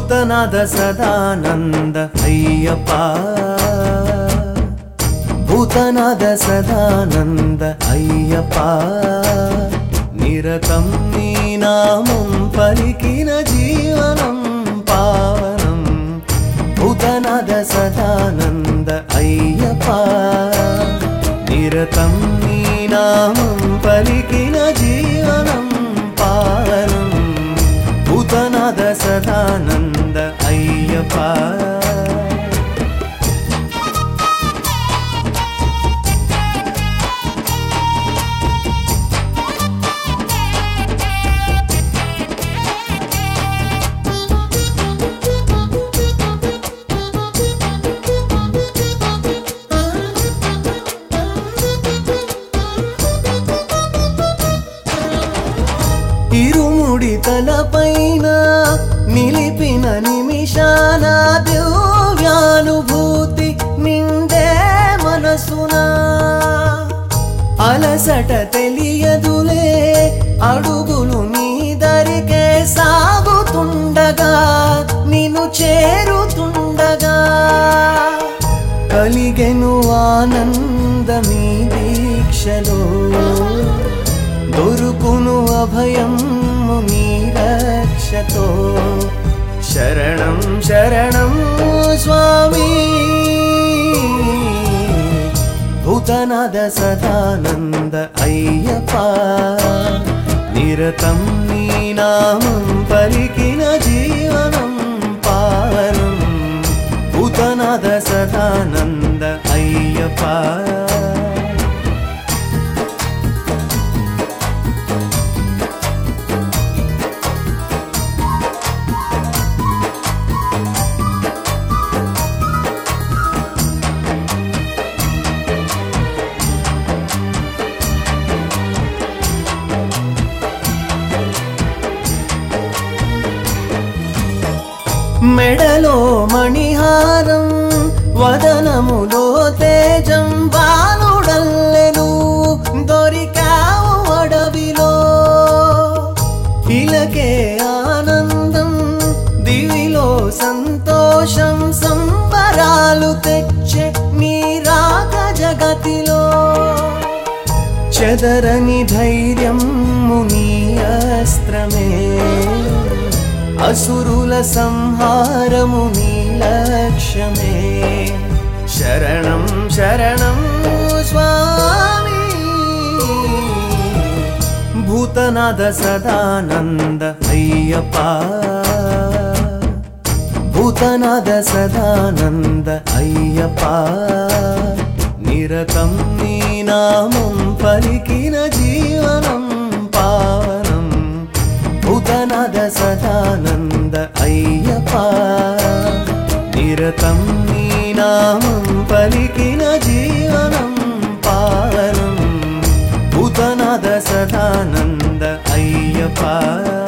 భూతనాథ సదానంద అయ్యప్ప భూతనాథ సదానంద అయ్యప్ప నిరతం నీ నామం పలికిన జీవనం పావనం భూతనాథ సదానంద అయ్యప్ప నిరతం నీ నామం పలికిన జీవనం పావనం భూతనాథ సదానంద అయ్యప్ప ఇరుముడి తలపైన నిలిపిన నిమిషాన దివ్యానుభూతి నిండే మనసున అలసట తెలియదులే అడుగులు నీ దరికే సాగుతుండగా నిన్ను చేరుతుండగా కలిగెను ఆనందమీ దీక్షలో దొరుకును అభయము నీ రక్షతో శరణం శరణం స్వామి భూతనాథ సదానంద అయ్యప్ప నిరతం నీ నామం పలికిన జీవనం పావనం భూతనాథ సదానంద అయ్యప్ప మెడలో మణిహారం వదనములో తేజం బాలుడల్లెను దొరికావు అడవిలో ఇలకే ఆనందం దివిలో సంతోషం సంబరాలు తెచ్చే నీ రాక జగతిలో చెదరని ధైర్యం నీ అస్త్రమే అసురుల సంహారము నీ లక్ష్యమే శరణం శరణం స్వామి భూతనాథ సదానంద అయ్యప్ప భూతనాథ సదానంద అయ్యప్ప నిరతం నీ నామం పలికిన జీవనం పావనం భూతనాథ సదానంద అయ్యప్ప నిరతం నీ నామం పలికిన జీవనం పావనం భూతనాథ సదానంద అయ్యప్ప